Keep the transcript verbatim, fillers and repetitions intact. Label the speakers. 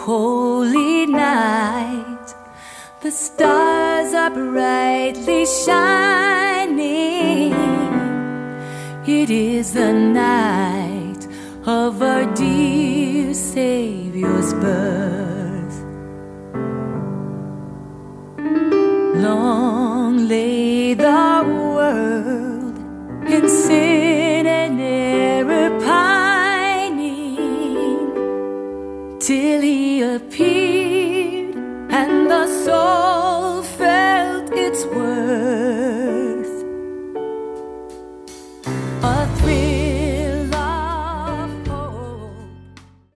Speaker 1: holy night, the stars are brightly shining. It is the night of our dear Savior's birth. Long lay the world in sin and error pining, till he appeared